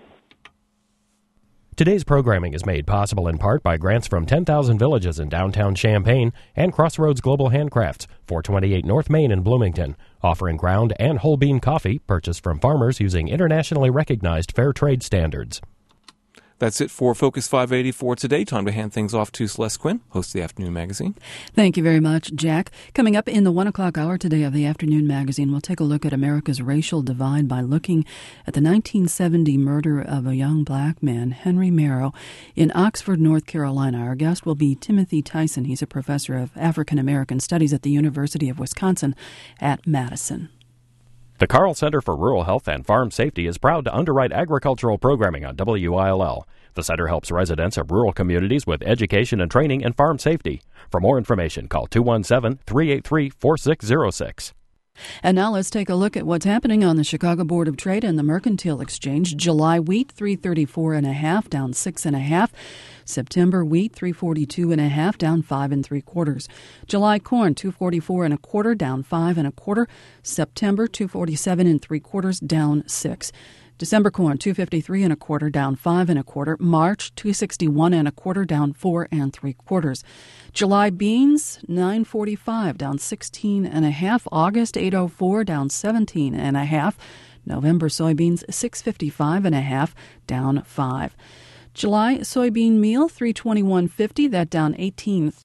Today's programming is made possible in part by grants from ten thousand Villages in downtown Champaign and Crossroads Global Handcrafts, four twenty-eight North Main in Bloomington, offering ground and whole bean coffee purchased from farmers using internationally recognized fair trade standards. That's it for Focus five eighty for today. Time to hand things off to Celeste Quinn, host of the Afternoon Magazine. Thank you very much, Jack. Coming up in the one o'clock hour today of the Afternoon Magazine, we'll take a look at America's racial divide by looking at the nineteen seventy murder of a young black man, Henry Merrow, in Oxford, North Carolina. Our guest will be Timothy Tyson. He's a professor of African American Studies at the University of Wisconsin at Madison. The Carl Center for Rural Health and Farm Safety is proud to underwrite agricultural programming on W I L L. The center helps residents of rural communities with education and training in farm safety. For more information, call two one seven, three eight three, four six zero six. And now let's take a look at what's happening on the Chicago Board of Trade and the Mercantile Exchange. July wheat, three thirty-four and a half, down six and a half. September wheat, three forty-two and a half, down five and three quarters. July corn, two forty-four and a quarter, down five and a quarter. September, two forty-seven and three quarters, down six. December corn, two fifty-three and a quarter, down five and a quarter. March, two sixty-one and a quarter, down four and three quarters. July beans, nine forty-five, down sixteen and a half. August, eight oh four, down seventeen and a half. November soybeans, six fifty-five and a half, down five. July soybean meal, three twenty-one fifty, that down eighteen